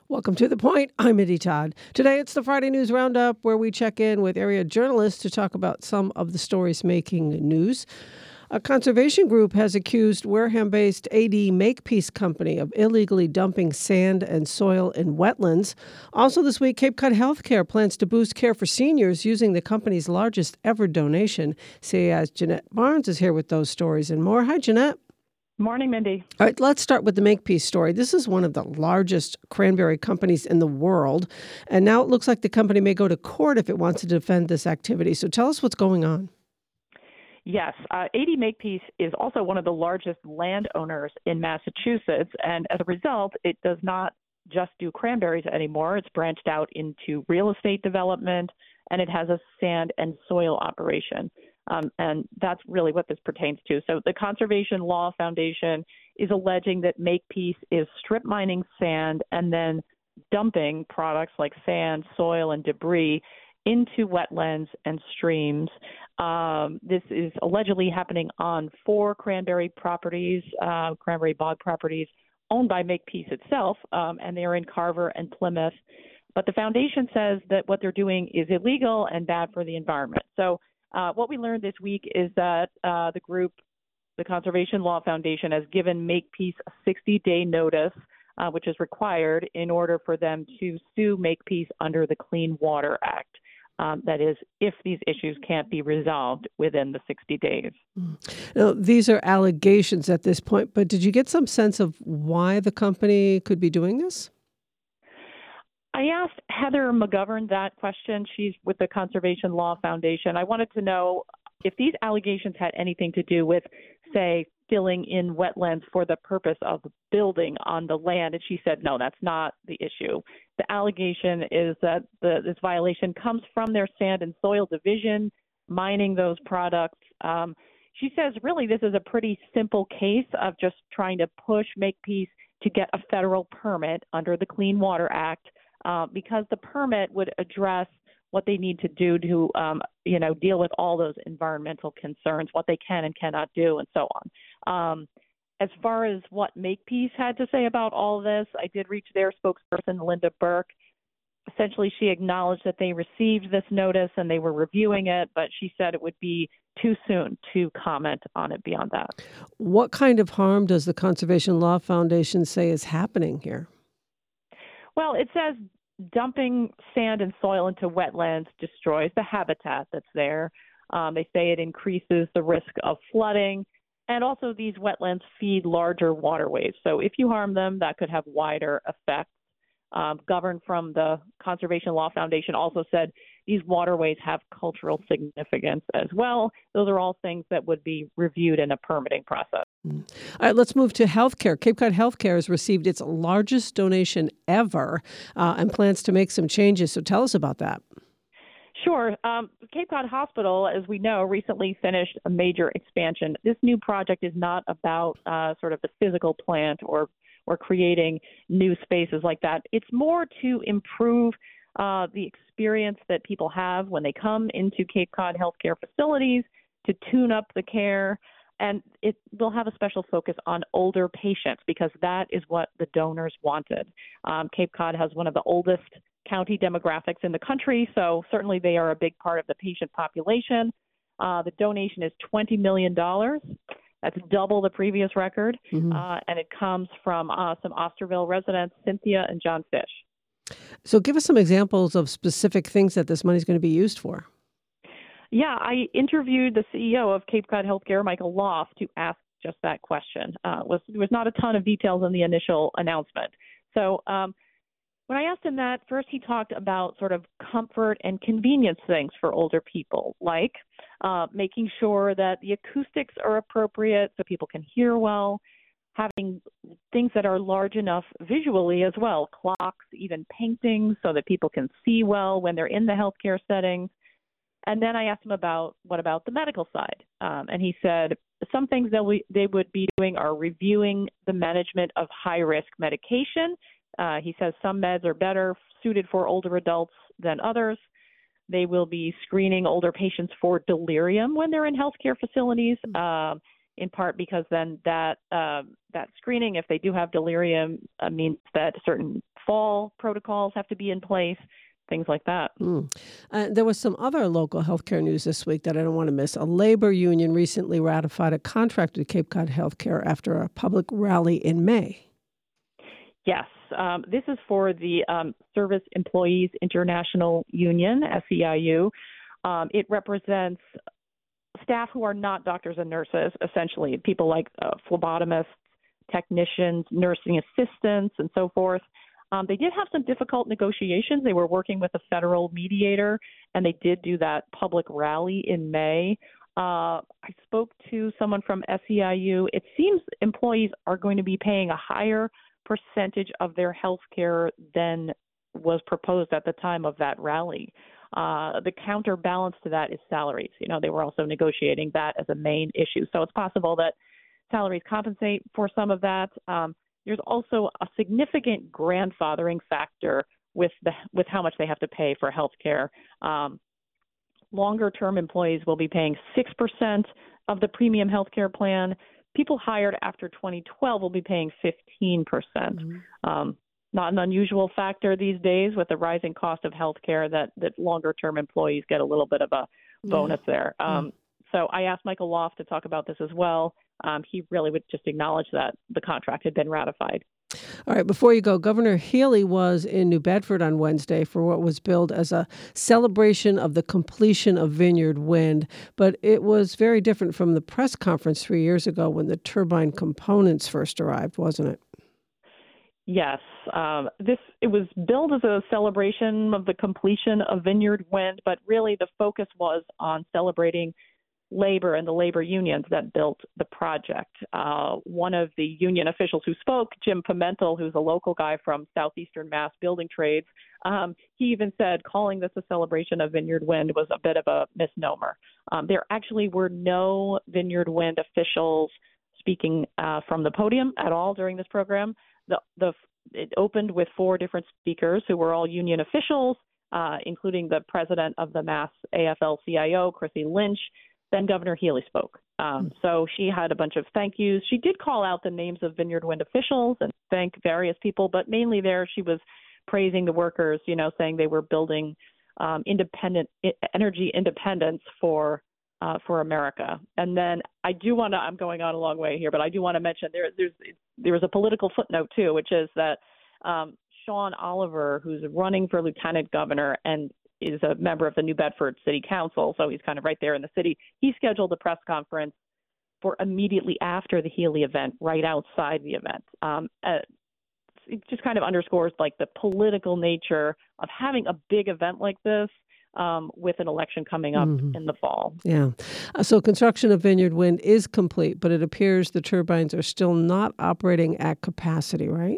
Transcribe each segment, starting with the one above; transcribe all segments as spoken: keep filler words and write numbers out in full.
Welcome to The Point. I'm Mindy Todd. Today it's the Friday News Roundup, where we check in with area journalists to talk about some of the stories making news. A conservation group has accused Wareham-based A D Makepeace Company of illegally dumping sand and soil in wetlands. Also this week, Cape Cod Healthcare plans to boost care for seniors using the company's largest ever donation. C A I's Jeanette Barnes is here with those stories and more. Hi, Jeanette. Morning, Mindy. All right, let's start with the Makepeace story. This is one of the largest cranberry companies in the world, and now it looks like the company may go to court if it wants to defend this activity. So tell us what's going on. Yes, uh, A D Makepeace is also one of the largest landowners in Massachusetts, and as a result, it does not just do cranberries anymore. It's branched out into real estate development, and it has a sand and soil operation. Um, and that's really what this pertains to. So the Conservation Law Foundation is alleging that Makepeace is strip mining sand and then dumping products like sand, soil, and debris into wetlands and streams. Um, this is allegedly happening on four cranberry properties, uh, cranberry bog properties owned by Makepeace itself, um, and they are in Carver and Plymouth. But the foundation says that what they're doing is illegal and bad for the environment. So Uh, what we learned this week is that uh, the group, the Conservation Law Foundation, has given Makepeace a sixty-day notice, uh, which is required in order for them to sue Makepeace under the Clean Water Act. Um, that is, if these issues can't be resolved within the sixty days. Now, these are allegations at this point, but did you get some sense of why the company could be doing this? I asked Heather McGovern that question. She's with the Conservation Law Foundation. I wanted to know if these allegations had anything to do with, say, filling in wetlands for the purpose of building on the land. And she said, no, that's not the issue. The allegation is that the, this violation comes from their sand and soil division, mining those products. Um, she says, really, this is a pretty simple case of just trying to push Makepeace to get a federal permit under the Clean Water Act. Uh, because the permit would address what they need to do to, um, you know, deal with all those environmental concerns, what they can and cannot do, and so on. Um, as far as what Makepeace had to say about all of this, I did reach their spokesperson, Linda Burke. Essentially, she acknowledged that they received this notice and they were reviewing it, but she said it would be too soon to comment on it beyond that. What kind of harm does the Conservation Law Foundation say is happening here? Well, it says dumping sand and soil into wetlands destroys the habitat that's there. Um, they say it increases the risk of flooding, and also these wetlands feed larger waterways. So if you harm them, that could have wider effects. Um, governed from the Conservation Law Foundation also said these waterways have cultural significance as well. Those are all things that would be reviewed in a permitting process. All right, let's move to healthcare. Cape Cod Healthcare has received its largest donation ever uh, and plans to make some changes. So tell us about that. Sure. Um, Cape Cod Hospital, as we know, recently finished a major expansion. This new project is not about uh, sort of the physical plant or or creating new spaces like that. It's more to improve uh, the experience that people have when they come into Cape Cod healthcare facilities, to tune up the care, and it will have a special focus on older patients because that is what the donors wanted. Um, Cape Cod has one of the oldest county demographics in the country, so certainly they are a big part of the patient population. Uh, the donation is twenty million dollars. That's double the previous record, mm-hmm. uh, and it comes from uh, some Osterville residents, Cynthia and John Fish. So give us some examples of specific things that this money is going to be used for. Yeah, I interviewed the C E O of Cape Cod Healthcare, Michael Loft, to ask just that question. Uh, was, there was not a ton of details in the initial announcement. So um, when I asked him that, first he talked about sort of comfort and convenience things for older people, like uh, making sure that the acoustics are appropriate so people can hear well, having things that are large enough visually as well, clocks, even paintings so that people can see well when they're in the healthcare setting. And then I asked him about what about the medical side? Um, and he said some things that we, they would be doing are reviewing the management of high-risk medication. Uh, he says some meds are better suited for older adults than others. They will be screening older patients for delirium when they're in healthcare facilities, uh, in part because then that uh, that screening, if they do have delirium, uh, means that certain fall protocols have to be in place, things like that. Mm. Uh, there was some other local healthcare news this week that I don't want to miss. A labor union recently ratified a contract with Cape Cod Healthcare after a public rally in May. Yes, um, this is for the um, Service Employees International Union, S E I U. Um, it represents staff who are not doctors and nurses, essentially, people like uh, phlebotomists, technicians, nursing assistants, and so forth. Um, they did have some difficult negotiations. They were working with a federal mediator, and they did do that public rally in May. Uh, I spoke to someone from S E I U. It seems employees are going to be paying a higher percentage of their health care than was proposed at the time of that rally. Uh, the counterbalance to that is salaries. You know, they were also negotiating that as a main issue. So it's possible that salaries compensate for some of that. Um, there's also a significant grandfathering factor with the with how much they have to pay for health care. Um, longer-term employees will be paying six percent of the premium health care plan. People hired after twenty twelve will be paying fifteen percent. Mm-hmm. Um, not an unusual factor these days with the rising cost of healthcare that, that longer-term employees get a little bit of a bonus yeah. there. Um, mm. So I asked Michael Loft to talk about this as well. Um, he really would just acknowledge that the contract had been ratified. All right, before you go, Governor Healey was in New Bedford on Wednesday for what was billed as a celebration of the completion of Vineyard Wind, but it was very different from the press conference three years ago when the turbine components first arrived, wasn't it? Yes, um, this it was billed as a celebration of the completion of Vineyard Wind, but really the focus was on celebrating labor and the labor unions that built the project. Uh, one of the union officials who spoke, Jim Pimentel, who's a local guy from Southeastern Mass Building Trades, um, he even said calling this a celebration of Vineyard Wind was a bit of a misnomer. Um, there actually were no Vineyard Wind officials speaking uh, from the podium at all during this program. The, the it opened with four different speakers who were all union officials, uh, including the president of the Mass A F L C I O, Chrissy Lynch. Then Governor Healey spoke. Um, so she had a bunch of thank yous. She did call out the names of Vineyard Wind officials and thank various people, but mainly there she was praising the workers, you know, saying they were building um, independent energy independence for uh, for America. And then I do want to, I'm going on a long way here, but I do want to mention there there's there was a political footnote too, which is that um, Sean Oliver, who's running for lieutenant governor and is a member of the New Bedford City Council, so he's kind of right there in the city. He scheduled a press conference for immediately after the Healey event, right outside the event. Um, uh, it just kind of underscores like the political nature of having a big event like this um, with an election coming up mm-hmm. in the fall. Yeah. Uh, so construction of Vineyard Wind is complete, but it appears the turbines are still not operating at capacity, right?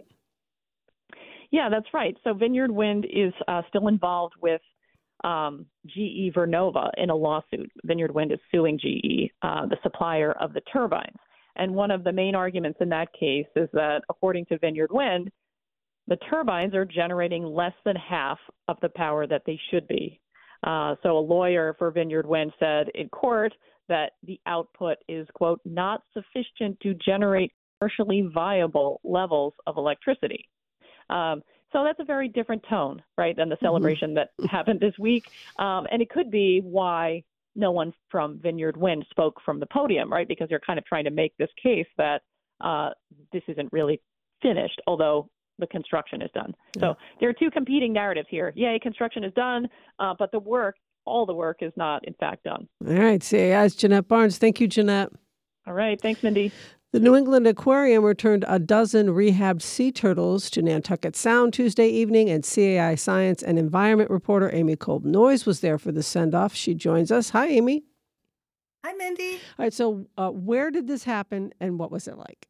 Yeah, that's right. So Vineyard Wind is uh, still involved with Um, G E Vernova in a lawsuit. Vineyard Wind is suing G E, uh, the supplier of the turbines. And one of the main arguments in that case is that, according to Vineyard Wind, the turbines are generating less than half of the power that they should be. Uh, so a lawyer for Vineyard Wind said in court that the output is, quote, not sufficient to generate commercially viable levels of electricity. Um, So that's a very different tone, right, than the celebration mm-hmm. that happened this week. Um, and it could be why no one from Vineyard Wind spoke from the podium, right, because you're kind of trying to make this case that uh, this isn't really finished, although the construction is done. Yeah. So there are two competing narratives here. Yay, construction is done, uh, but the work, all the work is not, in fact, done. All right. C A I's Jeanette Barnes. Thank you, Jeanette. All right. Thanks, Mindy. The New England Aquarium returned a dozen rehabbed sea turtles to Nantucket Sound Tuesday evening, and C A I Science and Environment reporter Amy Kolb-Noyes was there for the send-off. She joins us. Hi, Amy. Hi, Mindy. All right, so uh, where did this happen, and what was it like?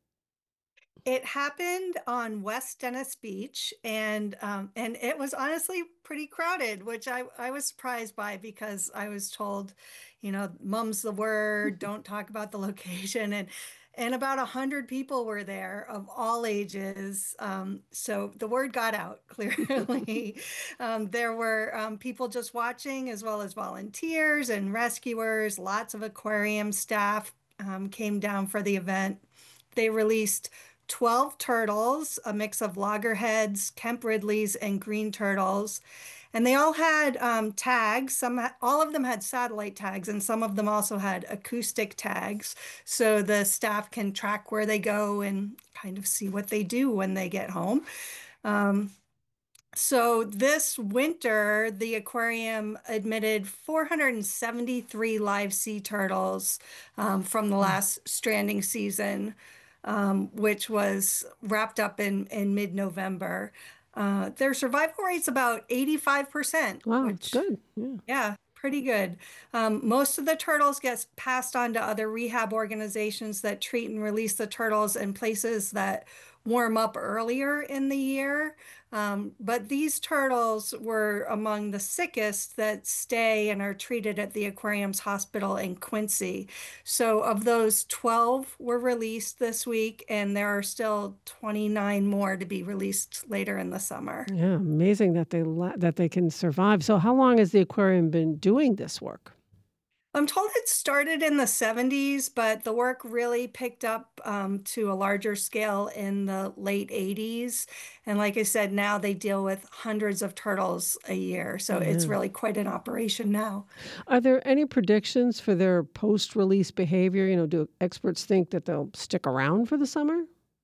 It happened on West Dennis Beach, and um, and it was honestly pretty crowded, which I, I was surprised by because I was told, you know, mum's the word, don't talk about the location, and and about a hundred people were there of all ages. Um, so the word got out clearly. um, there were um, people just watching, as well as volunteers and rescuers. Lots of aquarium staff um, came down for the event. They released twelve turtles, a mix of loggerheads, Kemp Ridleys, and green turtles. And they all had um, tags. Some, all of them had satellite tags, and some of them also had acoustic tags, so the staff can track where they go and kind of see what they do when they get home. Um, so this winter, the aquarium admitted four hundred seventy-three live sea turtles um, from the last stranding season, um, which was wrapped up in, in mid-November. Uh, their survival rate's about eighty-five percent, Wow, it's which, good. Yeah. yeah, pretty good. Um, most of the turtles get passed on to other rehab organizations that treat and release the turtles in places that warm up earlier in the year. Um, but these turtles were among the sickest that stay and are treated at the aquarium's hospital in Quincy. So of those, twelve were released this week, and there are still twenty-nine more to be released later in the summer. Yeah, amazing that they la- that they can survive. So how long has the aquarium been doing this work? I'm told it started in the seventies, but the work really picked up um, to a larger scale in the late eighties. And like I said, now they deal with hundreds of turtles a year. So it's Yeah. really quite an operation now. Are there any predictions for their post-release behavior? You know, do experts think that they'll stick around for the summer?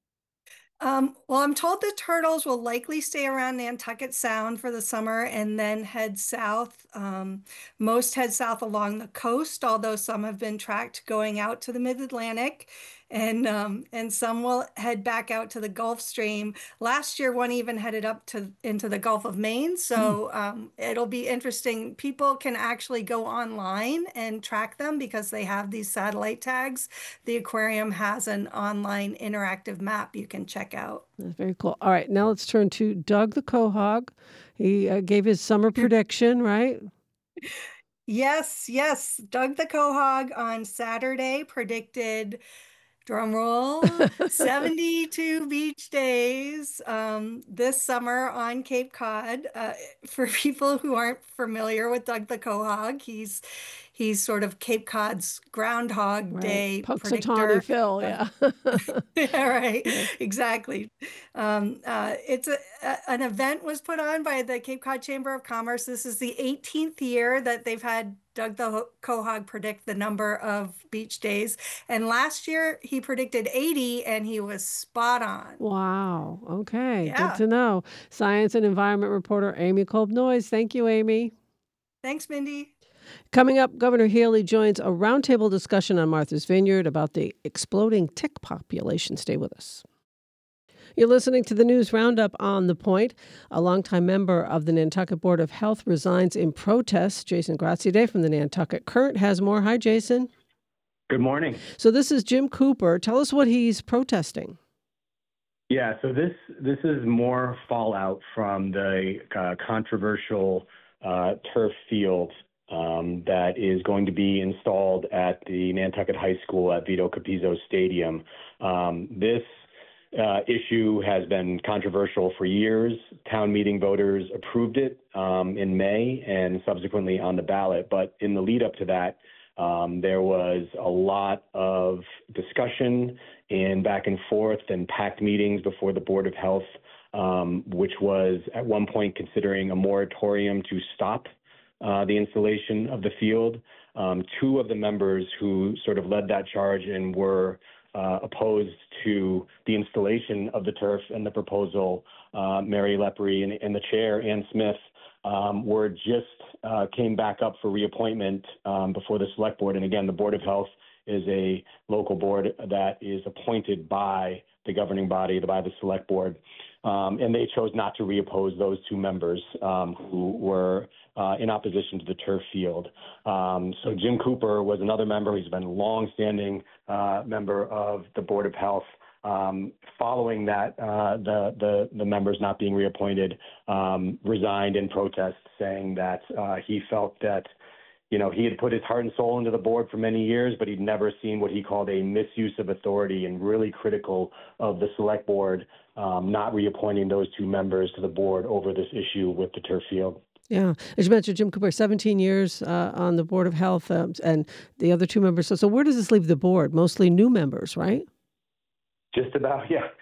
Um, well, I'm told the turtles will likely stay around Nantucket Sound for the summer and then head south. Um, most head south along the coast, although some have been tracked going out to the mid-Atlantic, and um, and some will head back out to the Gulf Stream. Last year, one even headed up to into the Gulf of Maine. So um, it'll be interesting. People can actually go online and track them because they have these satellite tags. The aquarium has an online interactive map you can check out. That's very cool. All right, now let's turn to Doug the Quahog. He uh, gave his summer prediction, right? Yes, yes. Doug the Quahog on Saturday predicted, drum roll, seventy-two beach days um, this summer on Cape Cod. Uh, for people who aren't familiar with Doug the Quahog, he's he's sort of Cape Cod's Groundhog Right. Day Punxsutawney predictor. Phil, Uh, yeah. Yeah, right. Yeah. Exactly. Um, uh, it's a, a- an event was put on by the Cape Cod Chamber of Commerce. This is the eighteenth year that they've had Doug the Ho- Quahog predict the number of beach days. And last year he predicted eighty and he was spot on. Wow. Okay, good Yeah. to know. Science and environment reporter Amy Kolb-Noyes. Thank you, Amy. Thanks, Mindy. Coming up, Governor Haley joins a roundtable discussion on Martha's Vineyard about the exploding tick population. Stay with us. You're listening to the News Roundup on The Point. A longtime member of the Nantucket Board of Health resigns in protest. Jason Graziadei from the Nantucket Current has more. Hi, Jason. Good morning. So this is Jim Cooper. Tell us what he's protesting. Yeah, so this this is more fallout from the uh, controversial uh, turf field um, that is going to be installed at the Nantucket High School at Vito Capizzo Stadium. Um, this uh, issue has been controversial for years. Town meeting voters approved it um, in May and subsequently on the ballot. But in the lead up to that, um, there was a lot of discussion and back and forth and packed meetings before the Board of Health, um, which was at one point considering a moratorium to stop uh, the installation of the field. Um, two of the members who sort of led that charge and were uh, opposed to the installation of the turf and the proposal, uh, Mary Lepre and, and the chair, Ann Smith, um, were just uh, came back up for reappointment um, before the Select Board. And again, the Board of Health is a local board that is appointed by the governing body, by the Select Board. Um, and they chose not to reoppose those two members um, who were uh, in opposition to the turf field. Um, so Jim Cooper was another member. He's been a longstanding uh, member of the Board of Health. Um, following that, uh, the, the the members not being reappointed um, resigned in protest, saying that uh, he felt that you know, he had put his heart and soul into the board for many years, but he'd never seen what he called a misuse of authority, and really critical of the Select Board um, not reappointing those two members to the board over this issue with the turf field. Yeah. As you mentioned, Jim Cooper, seventeen years uh, on the Board of Health, um, and the other two members. So, so where does this leave the board? Mostly new members, right? Just about, yeah.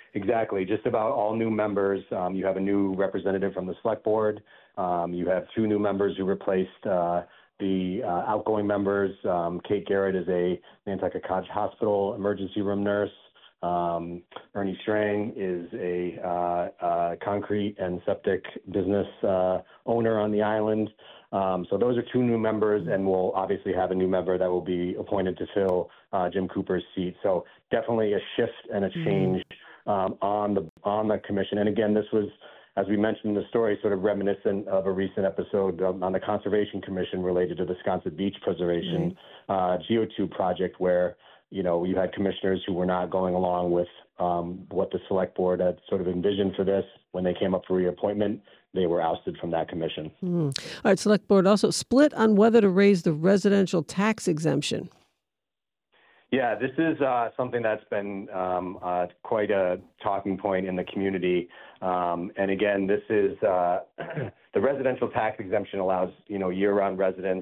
exactly. Just about all new members. Um, you have a new representative from the select board. Um, you have two new members who replaced uh, the uh, outgoing members. Um, Kate Garrett is a Nantucket Cottage Hospital emergency room nurse. Um, Ernie Strang is a uh, uh, concrete and septic business uh, owner on the island. Um, so those are two new members, and we'll obviously have a new member that will be appointed to fill uh, Jim Cooper's seat. So definitely a shift and a change um, on the on the commission. And again, this was, as we mentioned in the story, sort of reminiscent of a recent episode um, on the Conservation Commission related to the Sconset Beach Preservation uh, geotube project, where you know you had commissioners who were not going along with um, what the select board had sort of envisioned for this. When they came up for reappointment, they were ousted from that commission. Mm. All right, select board also split on whether to raise the residential tax exemption. Yeah, this is uh, something that's been um, uh, quite a talking point in the community. Um, and again, this is uh, the residential tax exemption allows, you know, year-round residents.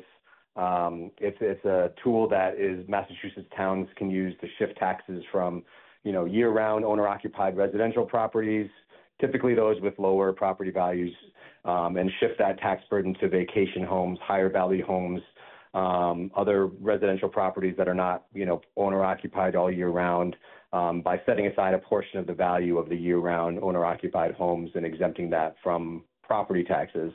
Um, it's it's a tool that is Massachusetts towns can use to shift taxes from, you know, year-round owner-occupied residential properties, typically those with lower property values, um, and shift that tax burden to vacation homes, higher value homes, um, other residential properties that are not, you know, owner-occupied all year round, um, by setting aside a portion of the value of the year-round owner-occupied homes and exempting that from property taxes.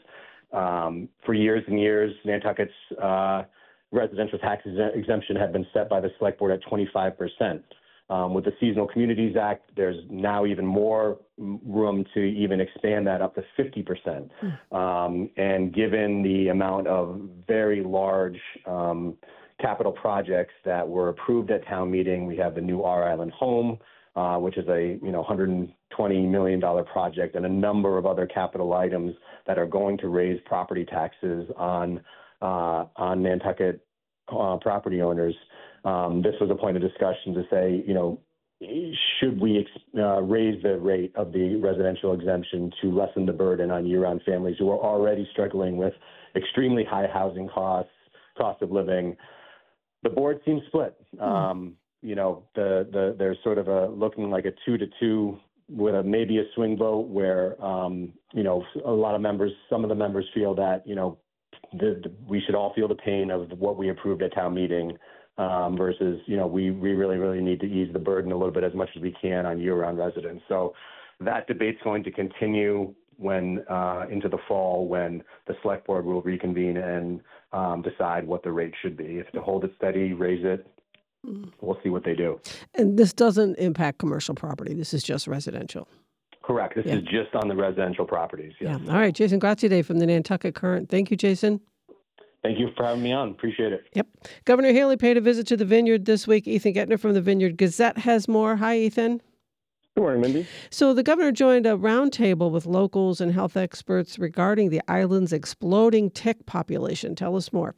Um, for years and years, Nantucket's uh, residential tax ex- exemption had been set by the select board at twenty-five percent. Um, with the Seasonal Communities Act, there's now even more room to even expand that up to fifty percent. Mm. Um, and given the amount of very large um, capital projects that were approved at town meeting, we have the new R Island Home, uh, which is a you know one hundred twenty million dollars project, and a number of other capital items that are going to raise property taxes on uh, on Nantucket uh, property owners. Um, this was a point of discussion to say, you know, should we uh, raise the rate of the residential exemption to lessen the burden on year-round families who are already struggling with extremely high housing costs, cost of living? The board seems split. Mm. Um, you know, the, the there's sort of a looking like a two to two with a maybe a swing vote where, um, you know, a lot of members, some of the members feel that, you know, the, the, we should all feel the pain of what we approved at town meeting. Um, versus, you know, we, we really, really need to ease the burden a little bit as much as we can on year-round residents. So that debate's going to continue when uh, into the fall, when the select board will reconvene and um, decide what the rate should be. If to hold it steady, raise it, we'll see what they do. And this doesn't impact commercial property. This is just residential. Correct. This yeah. is just on the residential properties. Yes. Yeah. All right. Jason Graziadei from the Nantucket Current. Thank you, Jason. Thank you for having me on. Appreciate it. Yep. Governor Haley paid a visit to the Vineyard this week. Ethan Getner from the Vineyard Gazette has more. Hi, Ethan. Good morning, Mindy. So the governor joined a roundtable with locals and health experts regarding the island's exploding tick population. Tell us more.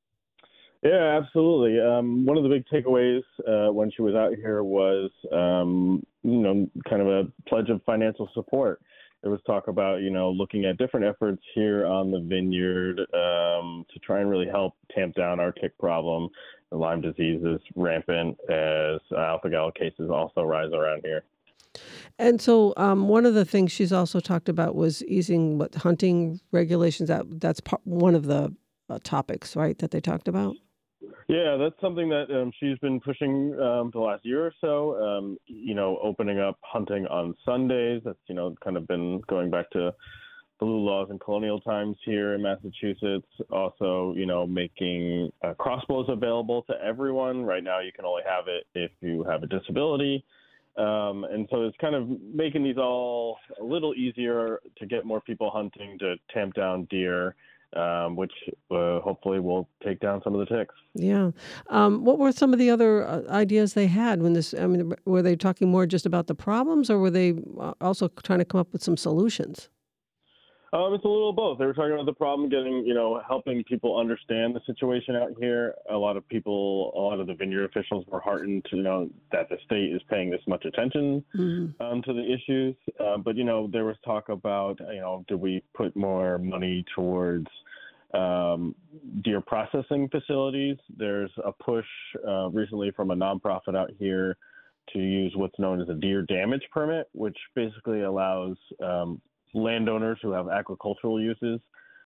Yeah, absolutely. Um, one of the big takeaways uh, when she was out here was, um, you know, kind of a pledge of financial support. There was talk about, you know, looking at different efforts here on the Vineyard um, to try and really help tamp down our tick problem. The Lyme disease is rampant as alpha-gal cases also rise around here. And so um, one of the things she's also talked about was easing what hunting regulations. That that's part, one of the uh, topics, right, that they talked about? Yeah, that's something that um, she's been pushing um, the last year or so, um, you know, opening up hunting on Sundays. That's, you know, kind of been going back to blue laws in colonial times here in Massachusetts. Also, you know, making uh, crossbows available to everyone. Right now, you can only have it if you have a disability. Um, and so it's kind of making these all a little easier to get more people hunting, to tamp down deer. Um, which uh, hopefully will take down some of the ticks. Yeah. Um, what were some of the other uh, ideas they had when this, I mean, were they talking more just about the problems, or were they also trying to come up with some solutions? Um, it's a little of both. They were talking about the problem, getting, you know, helping people understand the situation out here. A lot of people, a lot of the vineyard officials were heartened to know that the state is paying this much attention mm-hmm. um, to the issues. Uh, but, you know, there was talk about, you know, do we put more money towards um, deer processing facilities? There's a push uh, recently from a nonprofit out here to use what's known as a deer damage permit, which basically allows um, landowners who have agricultural uses,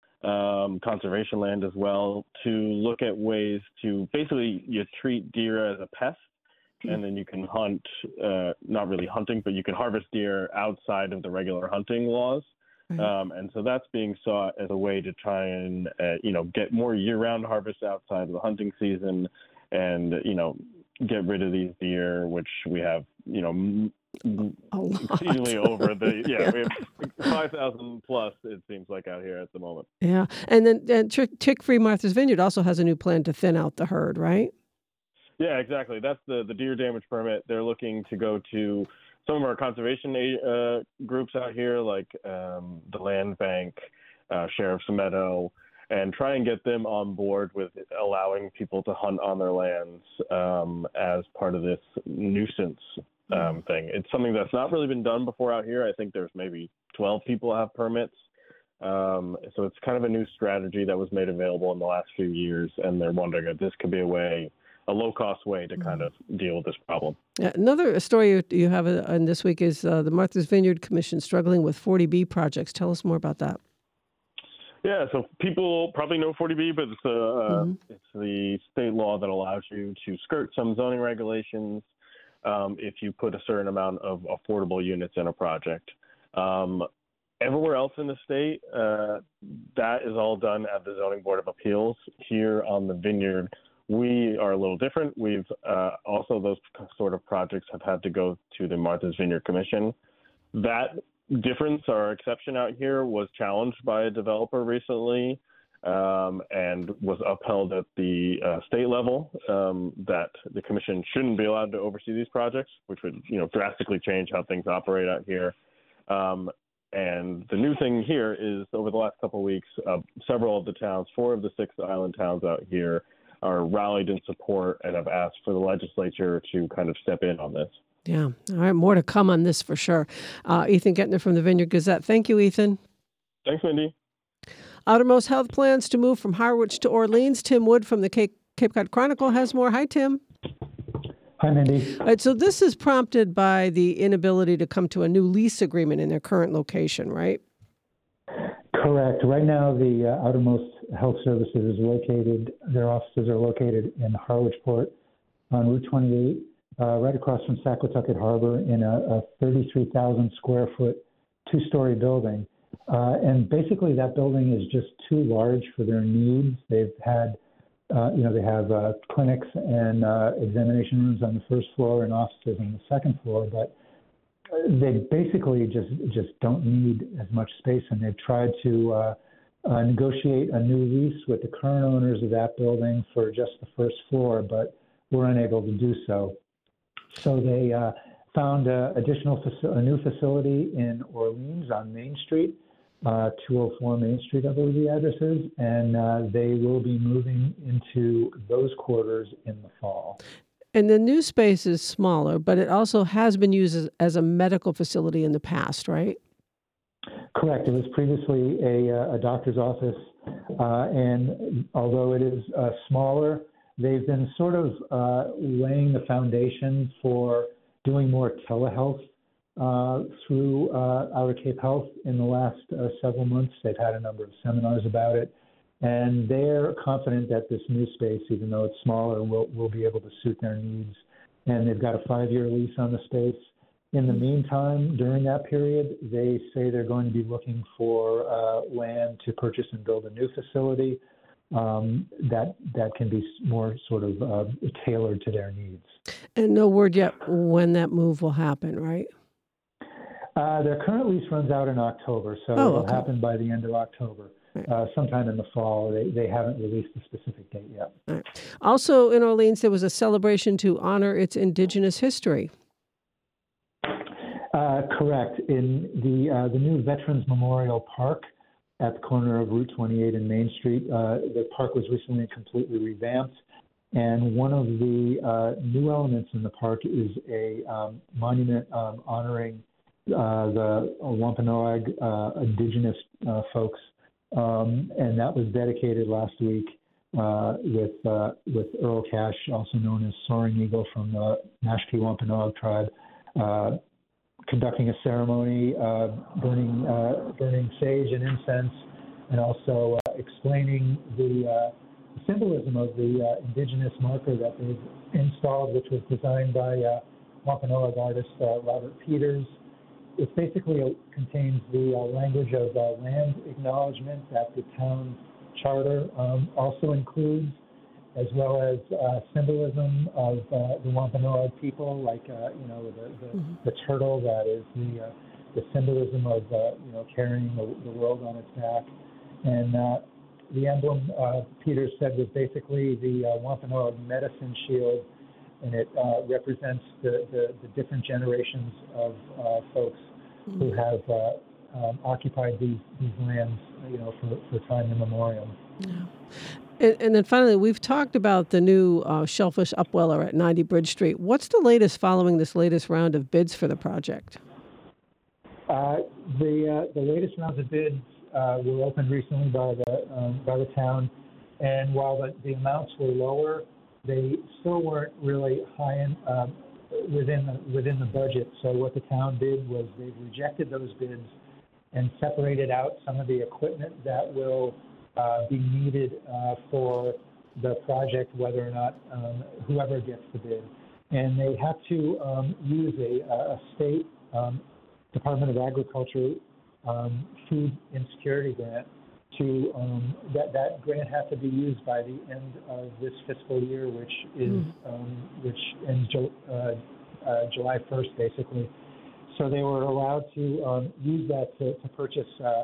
um, conservation land as well, to look at ways to basically you treat deer as a pest, and then you can hunt, uh, not really hunting, but you can harvest deer outside of the regular hunting laws. Um, and so that's being sought as a way to try and, uh, you know, get more year-round harvests outside of the hunting season and, you know, get rid of these deer, which we have, you know, exceedingly over the, yeah, yeah. we have five thousand plus, it seems like, out here at the moment. Yeah. And then and Tick-Free Martha's Vineyard also has a new plan to thin out the herd, right? Yeah, exactly. That's the, the deer damage permit. They're looking to go to some of our conservation uh, groups out here, like um, the Land Bank, uh, Sheriff's Meadow, and try and get them on board with allowing people to hunt on their lands um, as part of this nuisance um, thing. It's something that's not really been done before out here. I think there's maybe twelve people have permits. Um, so it's kind of a new strategy that was made available in the last few years, and they're wondering if this could be a way a low-cost way to kind of deal with this problem. Yeah, another story you, you have in this week is uh, the Martha's Vineyard Commission struggling with forty B projects. Tell us more about that. Yeah, so people probably know forty B, but it's, uh, mm-hmm. it's the state law that allows you to skirt some zoning regulations um, if you put a certain amount of affordable units in a project. Um, everywhere else in the state, uh, that is all done at the Zoning Board of Appeals. Here on the Vineyard, we are a little different. We've uh, also, those sort of projects have had to go to the Martha's Vineyard Commission. That difference, our exception out here, was challenged by a developer recently um, and was upheld at the uh, state level um, that the commission shouldn't be allowed to oversee these projects, which would, you know, drastically change how things operate out here. Um, and the new thing here is over the last couple of weeks, uh, several of the towns, four of the six island towns out here, are rallied in support and have asked for the legislature to kind of step in on this. Yeah. All right. More to come on this for sure. Uh, Ethan Getner from the Vineyard Gazette. Thank you, Ethan. Thanks, Mindy. Outermost Health plans to move from Harwich to Orleans. Tim Wood from the Cape, Cape Cod Chronicle has more. Hi, Tim. Hi, Mindy. All right, so this is prompted by the inability to come to a new lease agreement in their current location, right? Correct. Right now, the uh, Outermost Health Services is located, their offices are located in Harwichport on Route twenty-eight, uh, right across from Saquatucket Harbor in a, a thirty-three thousand square foot, two-story building. Uh, and basically that building is just too large for their needs. They've had, uh, you know, they have uh, clinics and uh, examination rooms on the first floor and offices on the second floor, but they basically just just don't need as much space, and they've tried to uh, uh, negotiate a new lease with the current owners of that building for just the first floor, but were unable to do so. So they uh, found a, additional faci- a new facility in Orleans on Main Street, uh, two oh four Main Street, I believe the address is, and uh, they will be moving into those quarters in the fall. And the new space is smaller, but it also has been used as, as a medical facility in the past, right? Correct. It was previously a, a doctor's office, uh, and although it is uh, smaller, they've been sort of uh, laying the foundation for doing more telehealth uh, through uh, Outer Cape Health in the last uh, several months. They've had a number of seminars about it. And they're confident that this new space, even though it's smaller, will, will be able to suit their needs. And they've got a five-year lease on the space. In the meantime, during that period, they say they're going to be looking for uh, land to purchase and build a new facility um, that that can be more sort of uh, tailored to their needs. And no word yet when that move will happen, right? Uh, their current lease runs out in October, so oh, it'll okay. happen by the end of October. Uh, sometime in the fall. They they haven't released a specific date yet. Right. Also in Orleans, there was a celebration to honor its indigenous history. Uh, correct. In the uh, the new Veterans Memorial Park at the corner of Route twenty-eight and Main Street, uh, the park was recently completely revamped. And one of the uh, new elements in the park is a um, monument um, honoring uh, the Wampanoag uh, indigenous uh, folks. Um, and that was dedicated last week uh, with uh, with Earl Cash, also known as Soaring Eagle from the Mashpee Wampanoag tribe, uh, conducting a ceremony, uh, burning uh, burning sage and incense, and also uh, explaining the uh, symbolism of the uh, indigenous marker that they've installed, which was designed by uh, Wampanoag artist uh, Robert Peters. It basically uh, contains the uh, language of uh, land acknowledgement that the town charter um, also includes, as well as uh, symbolism of uh, the Wampanoag people, like uh, you know the, the, mm-hmm. the turtle that is the uh, the symbolism of uh, you know carrying the, the world on its back, and uh, the emblem uh, Peter said was basically the uh, Wampanoag medicine shield, and it uh, represents the, the, the different generations of uh, folks mm-hmm. who have uh, um, occupied these these lands, you know, for for time immemorial. Yeah. And, and then finally, we've talked about the new uh, shellfish upweller at ninety Bridge Street. What's the latest following this latest round of bids for the project? Uh, the uh, the latest rounds of bids uh, were opened recently by the um, by the town, and while the, the amounts were lower, they still weren't really high in, um, within the, within the budget. So what the town did was they've rejected those bids and separated out some of the equipment that will uh, be needed uh, for the project, whether or not um, whoever gets the bid. And they have to um, use a, a state um, Department of Agriculture um, food insecurity grant to, um, that, that grant has to be used by the end of this fiscal year, which is, mm. um, which ends uh, uh, July first, basically. So they were allowed to um, use that to, to purchase uh,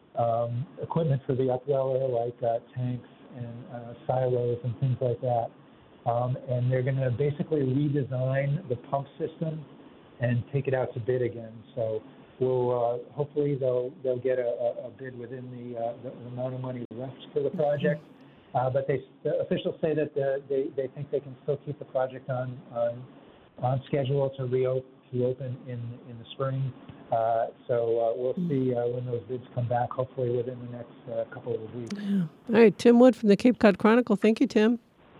um, equipment for the upweller, like uh, tanks and uh, silos and things like that. Um, and they're going to basically redesign the pump system and take it out to bid again. So we'll uh, hopefully they'll they'll get a, a bid within the, uh, the amount of money left for the project. Uh, but they the officials say that the, they they think they can still keep the project on on, on schedule to reopen. To open in in the spring, uh, so uh, we'll see uh, when those bids come back. Hopefully within the next uh, couple of weeks. Yeah. All right, Tim Wood from the Cape Cod Chronicle. Thank you, Tim.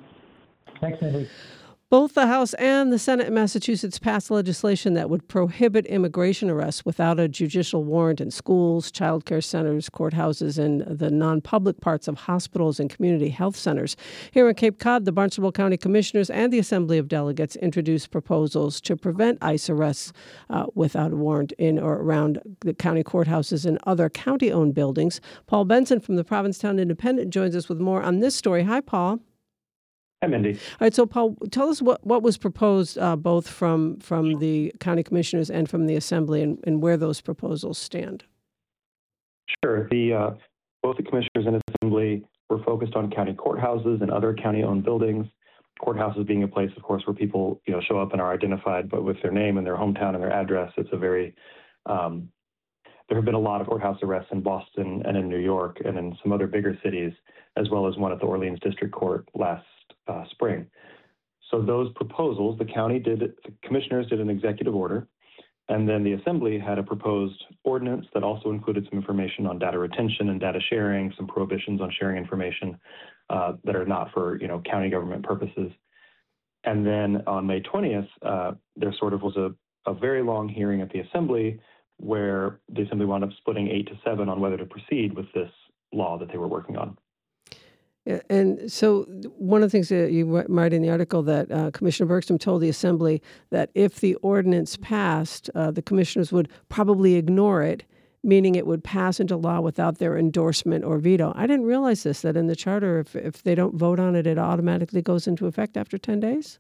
Thanks, Mindy. Both the House and the Senate in Massachusetts passed legislation that would prohibit immigration arrests without a judicial warrant in schools, child care centers, courthouses, and the non-public parts of hospitals and community health centers. Here in Cape Cod, the Barnstable County Commissioners and the Assembly of Delegates introduced proposals to prevent ICE arrests uh, without a warrant in or around the county courthouses and other county-owned buildings. Paul Benson from the Provincetown Independent joins us with more on this story. Hi, Paul. Hi, Mindy. All right, so Paul, tell us what, what was proposed uh, both from from the county commissioners and from the assembly, and, and where those proposals stand. Sure. The uh, both the commissioners and assembly were focused on county courthouses and other county-owned buildings. Courthouses being a place, of course, where people you know show up and are identified, but with their name and their hometown and their address. It's a very um, there have been a lot of courthouse arrests in Boston and in New York and in some other bigger cities, as well as one at the Orleans District Court last Uh, spring. So those proposals, the county did, the commissioners did an executive order, and then the assembly had a proposed ordinance that also included some information on data retention and data sharing, some prohibitions on sharing information uh, that are not for, you know, county government purposes. And then on May twentieth, uh, there sort of was a, a very long hearing at the assembly where the assembly wound up splitting eight to seven on whether to proceed with this law that they were working on. Yeah, and so one of the things that you write in the article that uh, Commissioner Bergstrom told the Assembly that if the ordinance passed, uh, the commissioners would probably ignore it, meaning it would pass into law without their endorsement or veto. I didn't realize this, that in the charter, if, if they don't vote on it, it automatically goes into effect after ten days?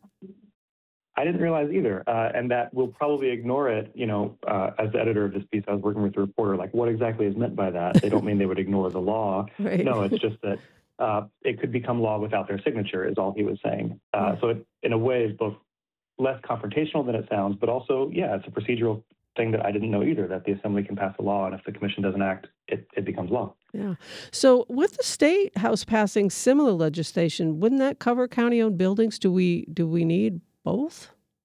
I didn't realize either, uh, and that we'll probably ignore it. You know, uh, as the editor of this piece, I was working with the reporter, like, what exactly is meant by that? They don't mean they would ignore the law. Right. No, it's just that Uh, it could become law without their signature, is all he was saying. Uh, so it, in a way, is both less confrontational than it sounds, but also, yeah, it's a procedural thing that I didn't know either, that the assembly can pass a law, and if the commission doesn't act, it, it becomes law. Yeah. So with the state house passing similar legislation, wouldn't that cover county-owned buildings? Do we do we need both?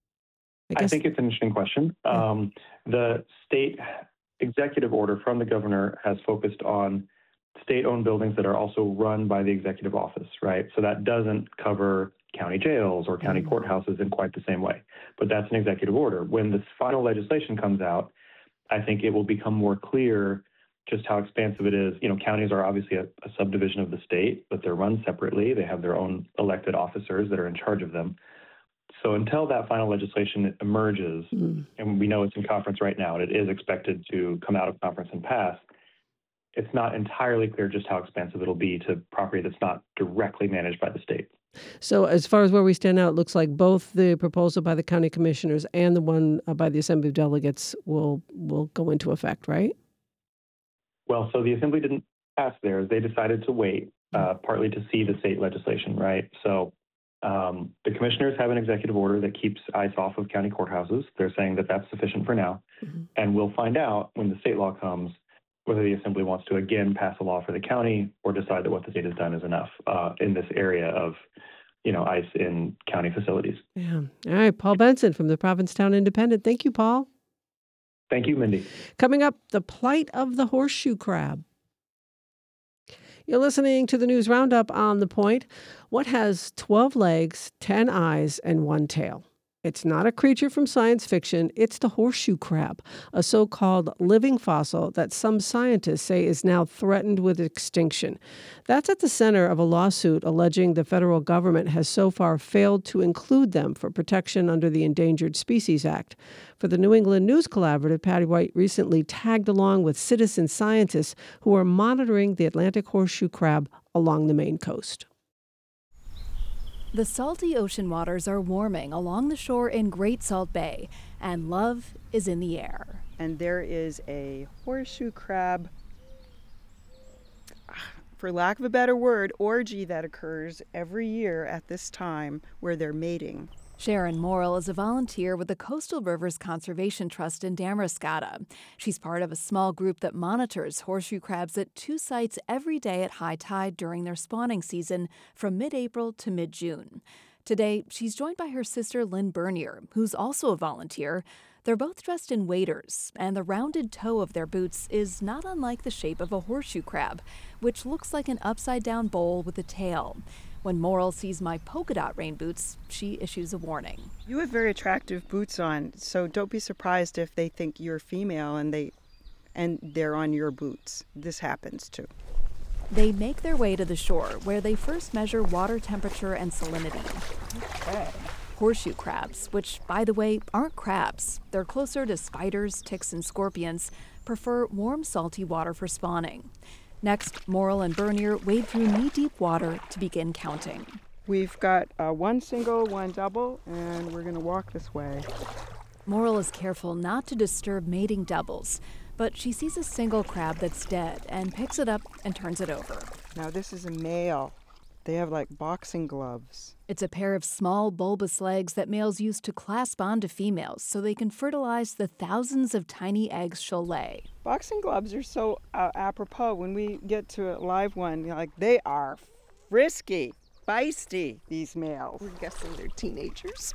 I, guess... I think it's an interesting question. Yeah. Um, the state executive order from the governor has focused on state-owned buildings that are also run by the executive office, right? So that doesn't cover county jails or county mm-hmm. courthouses in quite the same way. But that's an executive order. When this final legislation comes out, I think it will become more clear just how expansive it is. You know, counties are obviously a, a subdivision of the state, but they're run separately. They have their own elected officers that are in charge of them. So until that final legislation emerges, mm. and we know it's in conference right now, and it is expected to come out of conference and pass, it's not entirely clear just how expansive it'll be to property that's not directly managed by the state. So as far as where we stand now, it looks like both the proposal by the county commissioners and the one by the Assembly of Delegates will will go into effect, right? Well, so the Assembly didn't pass theirs. They decided to wait, uh, partly to see the state legislation, right? So um, the commissioners have an executive order that keeps ICE off of county courthouses. They're saying that that's sufficient for now. Mm-hmm. And we'll find out when the state law comes whether the Assembly wants to again pass a law for the county or decide that what the state has done is enough uh, in this area of, you know, ICE in county facilities. Yeah. All right. Paul Benson from the Provincetown Independent. Thank you, Paul. Thank you, Mindy. Coming up, the plight of the horseshoe crab. You're listening to the News Roundup on The Point. What has twelve legs, ten eyes, and one tail? It's not a creature from science fiction. It's the horseshoe crab, a so-called living fossil that some scientists say is now threatened with extinction. That's at the center of a lawsuit alleging the federal government has so far failed to include them for protection under the Endangered Species Act. For the New England News Collaborative, Patty White recently tagged along with citizen scientists who are monitoring the Atlantic horseshoe crab along the Maine coast. The salty ocean waters are warming along the shore in Great Salt Bay, and love is in the air. And there is a horseshoe crab, for lack of a better word, orgy that occurs every year at this time where they're mating. Sharon Morrill is a volunteer with the Coastal Rivers Conservation Trust in Damariscotta. She's part of a small group that monitors horseshoe crabs at two sites every day at high tide during their spawning season from mid-April to mid-June. Today, she's joined by her sister Lynn Bernier, who's also a volunteer. They're both dressed in waders, and the rounded toe of their boots is not unlike the shape of a horseshoe crab, which looks like an upside-down bowl with a tail. When Morrill sees my polka dot rain boots, she issues a warning. You have very attractive boots on, so don't be surprised if they think you're female and they and they're on your boots. This happens too. They make their way to the shore, where they first measure water temperature and salinity. Okay. Horseshoe crabs, which, by the way, aren't crabs. They're closer to spiders, ticks, and scorpions, prefer warm, salty water for spawning. Next, Morrill and Bernier wade through knee-deep water to begin counting. We've got uh, one single, one double, and we're going to walk this way. Morrill is careful not to disturb mating doubles, but she sees a single crab that's dead and picks it up and turns it over. Now this is a male. They have like boxing gloves. It's a pair of small bulbous legs that males use to clasp onto females so they can fertilize the thousands of tiny eggs she'll lay. Boxing gloves are so uh, apropos. When we get to a live one, you know, like they are frisky, feisty, these males. We're guessing they're teenagers.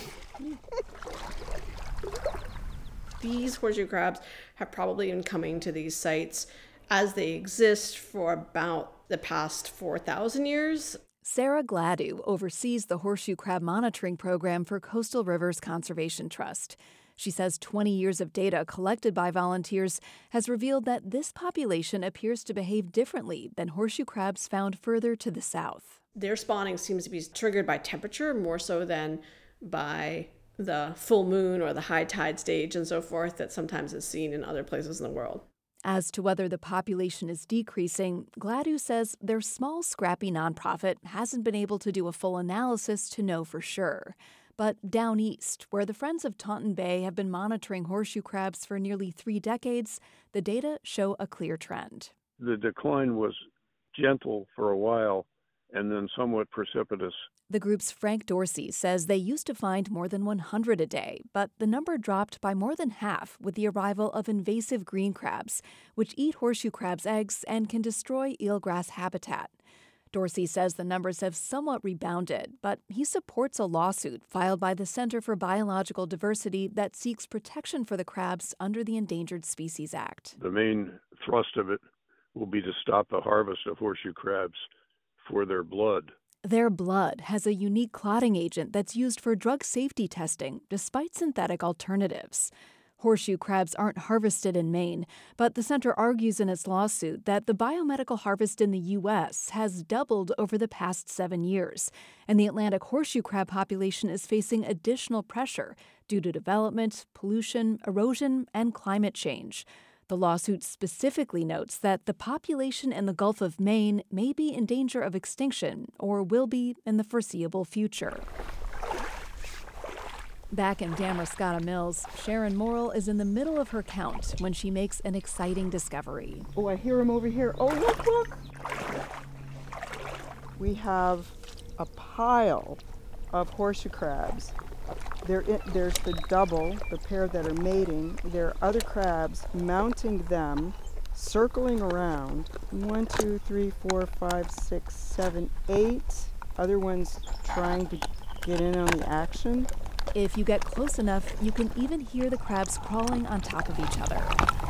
These horseshoe crabs have probably been coming to these sites as they exist for about the past four thousand years. Sarah Gladue oversees the horseshoe crab monitoring program for Coastal Rivers Conservation Trust. She says twenty years of data collected by volunteers has revealed that this population appears to behave differently than horseshoe crabs found further to the south. Their spawning seems to be triggered by temperature more so than by the full moon or the high tide stage and so forth that sometimes is seen in other places in the world. As to whether the population is decreasing, Gladue says their small, scrappy nonprofit hasn't been able to do a full analysis to know for sure. But down east, where the Friends of Taunton Bay have been monitoring horseshoe crabs for nearly three decades, the data show a clear trend. The decline was gentle for a while and then somewhat precipitous. The group's Frank Dorsey says they used to find more than one hundred a day, but the number dropped by more than half with the arrival of invasive green crabs, which eat horseshoe crabs' eggs and can destroy eelgrass habitat. Dorsey says the numbers have somewhat rebounded, but he supports a lawsuit filed by the Center for Biological Diversity that seeks protection for the crabs under the Endangered Species Act. The main thrust of it will be to stop the harvest of horseshoe crabs for their blood. Their blood has a unique clotting agent that's used for drug safety testing, despite synthetic alternatives. Horseshoe crabs aren't harvested in Maine, but the center argues in its lawsuit that the biomedical harvest in the U S has doubled over the past seven years, and the Atlantic horseshoe crab population is facing additional pressure due to development, pollution, erosion, and climate change. The lawsuit specifically notes that the population in the Gulf of Maine may be in danger of extinction or will be in the foreseeable future. Back in Damariscotta Mills, Sharon Morrill is in the middle of her count when she makes an exciting discovery. Oh, I hear him over here. Oh, look, look! We have a pile of horseshoe crabs. There, there's the double, the pair that are mating. There are other crabs mounting them, circling around. One, two, three, four, five, six, seven, eight. Other ones trying to get in on the action. If you get close enough, you can even hear the crabs crawling on top of each other.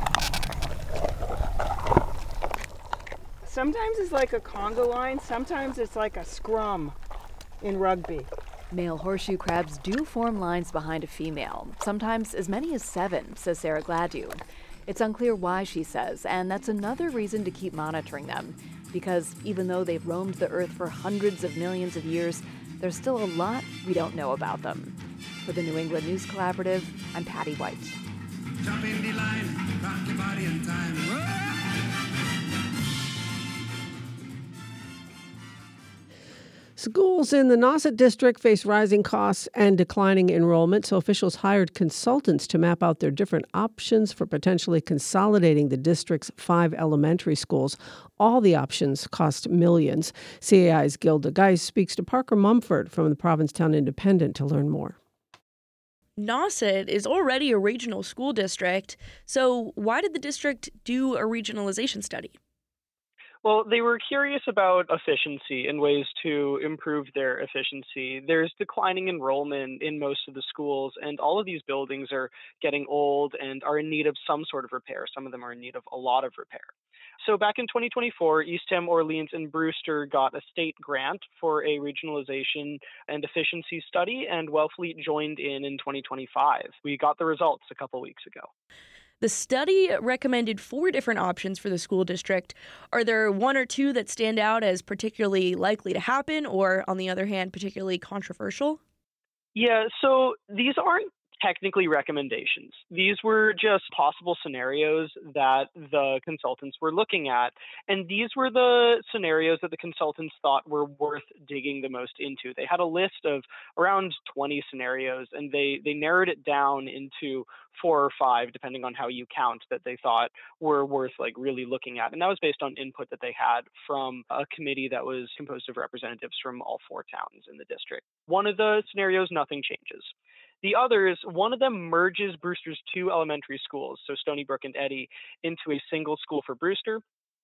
Sometimes it's like a conga line, sometimes it's like a scrum in rugby. Male horseshoe crabs do form lines behind a female, sometimes as many as seven, says Sarah Gladue. It's unclear why, she says, and that's another reason to keep monitoring them, because even though they've roamed the earth for hundreds of millions of years, there's still a lot we don't know about them. For the New England News Collaborative, I'm Patty White. Jump in the line, rock your body in time. Schools in the Nauset district face rising costs and declining enrollment, so officials hired consultants to map out their different options for potentially consolidating the district's five elementary schools. All the options cost millions. C A I's Gilda Geis speaks to Parker Mumford from the Provincetown Independent to learn more. Nauset is already a regional school district, so why did the district do a regionalization study? Well, they were curious about efficiency and ways to improve their efficiency. There's declining enrollment in most of the schools, and all of these buildings are getting old and are in need of some sort of repair. Some of them are in need of a lot of repair. So back in twenty twenty-four, Eastham, Orleans, and Brewster got a state grant for a regionalization and efficiency study, and Wellfleet joined in in twenty twenty-five. We got the results a couple weeks ago. The study recommended four different options for the school district. Are there one or two that stand out as particularly likely to happen, or on the other hand, particularly controversial? Yeah, so these aren't technically recommendations. These were just possible scenarios that the consultants were looking at. And these were the scenarios that the consultants thought were worth digging the most into. They had a list of around twenty scenarios, and they, they narrowed it down into four or five, depending on how you count, that they thought were worth like really looking at. And that was based on input that they had from a committee that was composed of representatives from all four towns in the district. One of the scenarios, nothing changes. The others, one of them merges Brewster's two elementary schools, so Stony Brook and Eddy, into a single school for Brewster.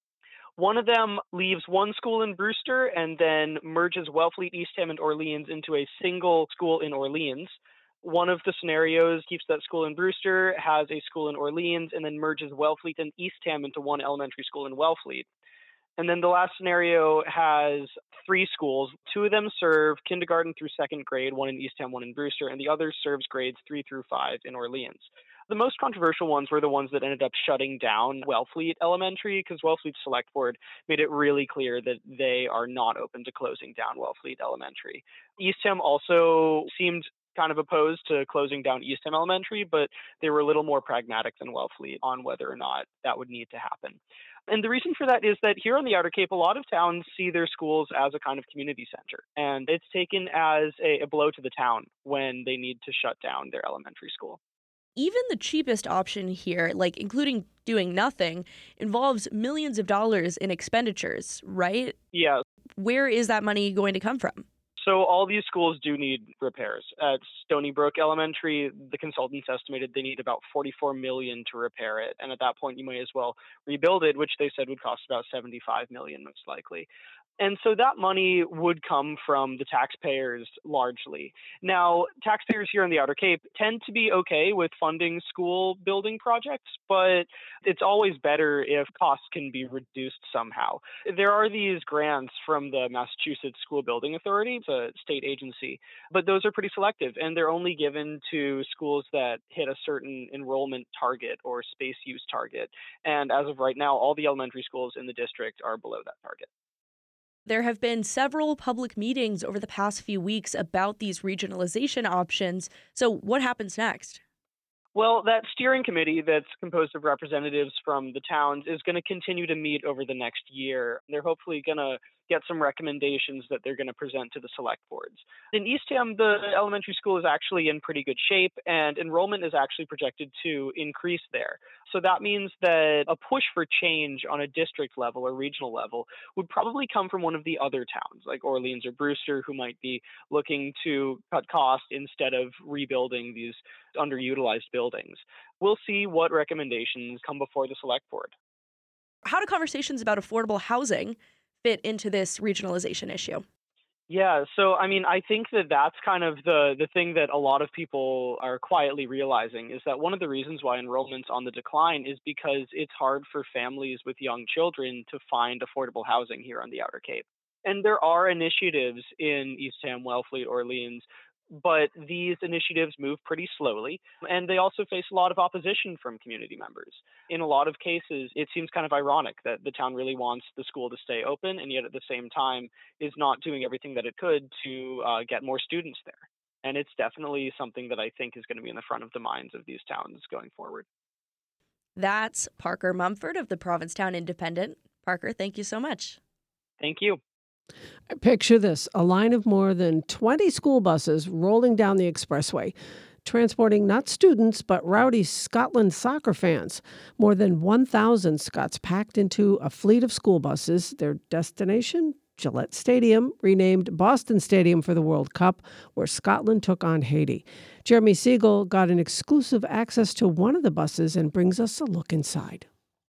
One of them leaves one school in Brewster and then merges Wellfleet, Eastham, and Orleans into a single school in Orleans. One of the scenarios keeps that school in Brewster, has a school in Orleans, and then merges Wellfleet and Eastham into one elementary school in Wellfleet. And then the last scenario has three schools. Two of them serve kindergarten through second grade, one in Eastham, one in Brewster, and the other serves grades three through five in Orleans. The most controversial ones were the ones that ended up shutting down Wellfleet Elementary, because Wellfleet's select board made it really clear that they are not open to closing down Wellfleet Elementary. Eastham also seemed kind of opposed to closing down Eastham Elementary, but they were a little more pragmatic than Wellfleet on whether or not that would need to happen. And the reason for that is that here on the Outer Cape, a lot of towns see their schools as a kind of community center, and it's taken as a, a blow to the town when they need to shut down their elementary school. Even the cheapest option here, like including doing nothing, involves millions of dollars in expenditures, right? Yeah. Where is that money going to come from? So all these schools do need repairs. At Stony Brook Elementary, the consultants estimated they need about forty-four million dollars to repair it. And at that point, you may as well rebuild it, which they said would cost about seventy-five million dollars most likely. And so that money would come from the taxpayers largely. Now, taxpayers here in the Outer Cape tend to be okay with funding school building projects, but it's always better if costs can be reduced somehow. There are these grants from the Massachusetts School Building Authority, the state agency, but those are pretty selective, and they're only given to schools that hit a certain enrollment target or space use target. And as of right now, all the elementary schools in the district are below that target. There have been several public meetings over the past few weeks about these regionalization options. So what happens next? Well, that steering committee that's composed of representatives from the towns is going to continue to meet over the next year. They're hopefully going to get some recommendations that they're going to present to the select boards. In Eastham, the elementary school is actually in pretty good shape, and enrollment is actually projected to increase there. So that means that a push for change on a district level or regional level would probably come from one of the other towns, like Orleans or Brewster, who might be looking to cut costs instead of rebuilding these underutilized buildings. We'll see what recommendations come before the select board. How do conversations about affordable housing fit into this regionalization issue? Yeah, so I mean, I think that that's kind of the the thing that a lot of people are quietly realizing is that one of the reasons why enrollment's on the decline is because it's hard for families with young children to find affordable housing here on the Outer Cape. And there are initiatives in Eastham, Wellfleet, Orleans, but these initiatives move pretty slowly, and they also face a lot of opposition from community members. In a lot of cases, it seems kind of ironic that the town really wants the school to stay open, and yet at the same time is not doing everything that it could to uh, get more students there. And it's definitely something that I think is going to be in the front of the minds of these towns going forward. That's Parker Mumford of the Provincetown Independent. Parker, thank you so much. Thank you. Picture this, a line of more than twenty school buses rolling down the expressway, transporting not students, but rowdy Scotland soccer fans. More than one thousand Scots packed into a fleet of school buses. Their destination? Gillette Stadium, renamed Boston Stadium for the World Cup, where Scotland took on Haiti. Jeremy Siegel got an exclusive access to one of the buses and brings us a look inside.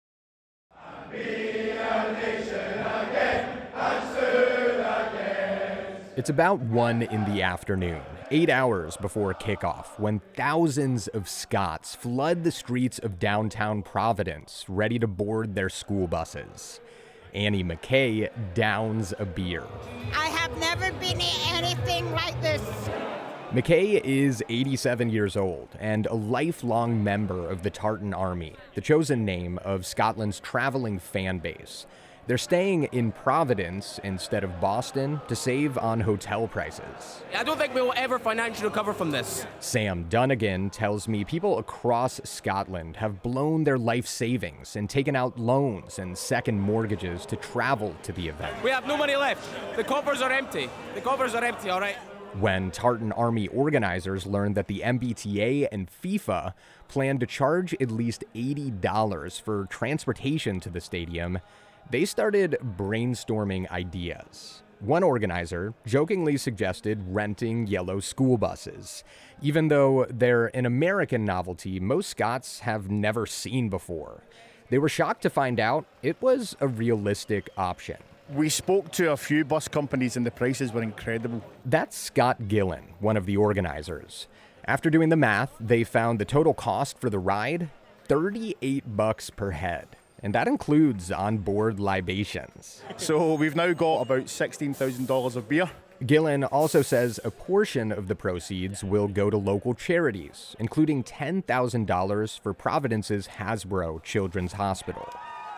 It's about one in the afternoon, eight hours before kickoff, when thousands of Scots flood the streets of downtown Providence, ready to board their school buses. Annie McKay downs a beer. I have never been in anything like this. McKay is eighty-seven years old and a lifelong member of the Tartan Army, the chosen name of Scotland's traveling fan base. They're staying in Providence instead of Boston to save on hotel prices. I don't think we will ever financially recover from this. Sam Dunnigan tells me people across Scotland have blown their life savings and taken out loans and second mortgages to travel to the event. We have no money left. The coffers are empty. The coffers are empty, all right? When Tartan Army organizers learned that the M B T A and FIFA planned to charge at least eighty dollars for transportation to the stadium, they started brainstorming ideas. One organizer jokingly suggested renting yellow school buses, even though they're an American novelty most Scots have never seen before. They were shocked to find out it was a realistic option. We spoke to a few bus companies and the prices were incredible. That's Scott Gillen, one of the organizers. After doing the math, they found the total cost for the ride, thirty-eight bucks per head. And that includes onboard libations. So we've now got about sixteen thousand dollars of beer. Gillen also says a portion of the proceeds will go to local charities, including ten thousand dollars for Providence's Hasbro Children's Hospital.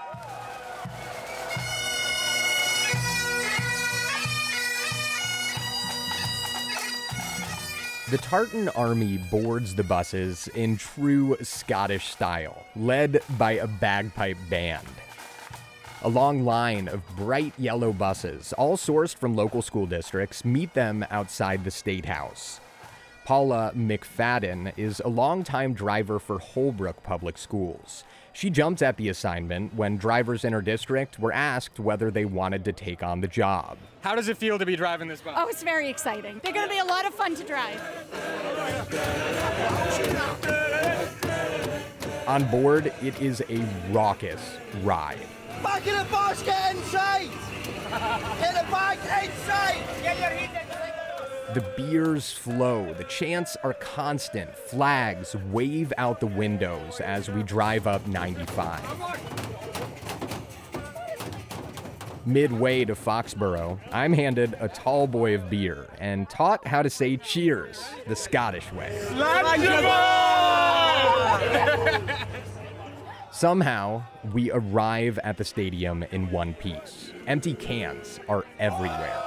The Tartan Army boards the buses in true Scottish style, led by a bagpipe band. A long line of bright yellow buses, all sourced from local school districts, meet them outside the State House. Paula McFadden is a longtime driver for Holbrook Public Schools. She jumped at the assignment when drivers in her district were asked whether they wanted to take on the job. How does it feel to be driving this bus? Oh, it's very exciting. They're going to be a lot of fun to drive. On board, it is a raucous ride. Back in the bus, get inside! Get The beers flow, the chants are constant, flags wave out the windows as we drive up ninety-five. Midway to Foxborough, I'm handed a tall boy of beer and taught how to say cheers the Scottish way. Somehow, we arrive at the stadium in one piece. Empty cans are everywhere.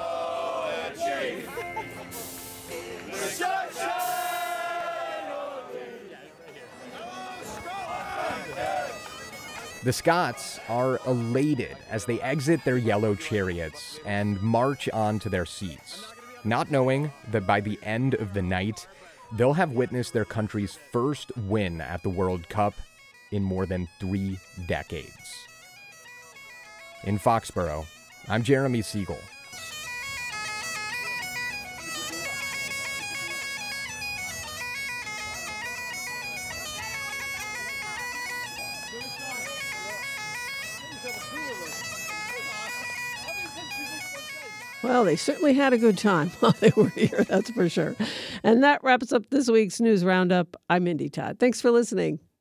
The Scots are elated as they exit their yellow chariots and march on to their seats, not knowing that by the end of the night, they'll have witnessed their country's first win at the World Cup in more than three decades. In Foxborough, I'm Jeremy Siegel. Well, they certainly had a good time while they were here, that's for sure. And that wraps up this week's News Roundup. I'm Mindy Todd. Thanks for listening.